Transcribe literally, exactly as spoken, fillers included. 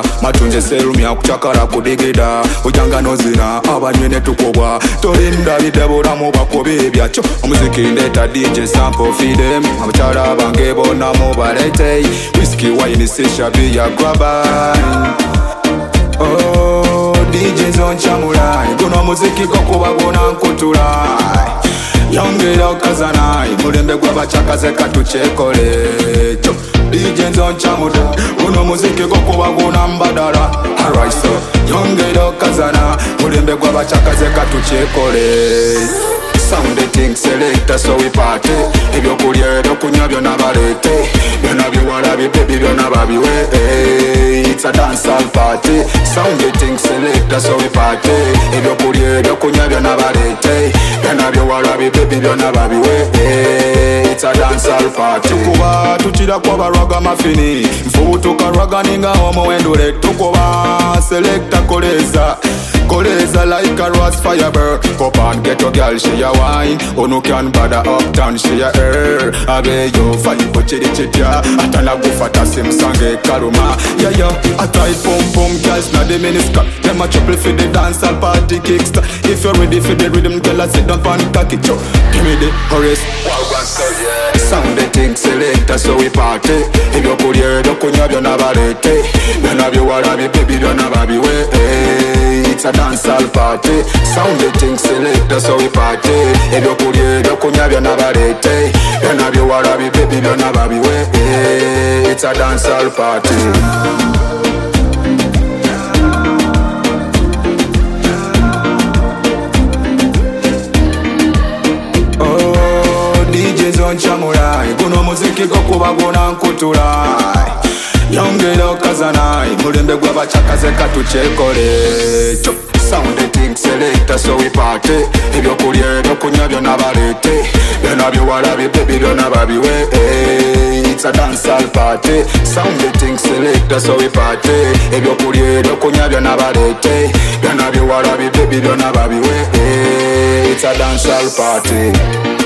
matunje serumya kuchakala kudigida ujanga nozina abanyene tukobwa tolinda bidebulamu bakobe ebyakyo omuziki ndeta D J sample feed them abakyala bange bonna mubalete whisky wine sisha biya grabber oh D Js on chamulai guno muziki gokuba gona nkutulai yongera okazanai mulembe gw'abachakaze katuchekole cho D Js on chamuda guno muziki gokuba gona mbadala alright so yongera okazana mulembe gw'abachakaze katuchekole sound the thing selector so we party ebyokulya ebyokunywa byonna balete byonna biwala bibebi byonna babiwe it's a dancehall party sound the thing selector so we party ebyokulya ebyokunywa byonna balete byonna biwala bibebi byonna babiwe it's a dancehall party tukuba tukira kwa baraga mafini mfubutuka raga ninga omuwendule tukuba selector koleza koleza like a rose firebird pop and get your girl she a wine onu can bother uptown she a air abe yo fight for chidi chidya atana gufata simsange karuma yeah yeah I try pum pum girls na the miniskirt them a triple for the dancehall party kickstart if you're ready for the rhythm girl I sit down pan cocky cho give me the chorus sound the thing selector so we party ebyokulya ebyokunywa byonna balete byonna biwala bibebi byonna babiwe it's a dancehall party sound the thing selector so we party ebyokulya ebyokunywa byonna balete byonna biwala bibebi byonna babiwe it's a dancehall party chamulai guno muziki gokuba gona nkutulai yongera okazanai mulembe gw'abachakaze katuchekole sound the thing selector so we party ebyokulya ebyokunywa byonna balete byonna biwala bibebi byonna babiwe it's a dancehall party sound the thing selector so we party ebyokulya ebyokunywa byonna balete byonna biwala bibebi byonna babiwe it's a dancehall party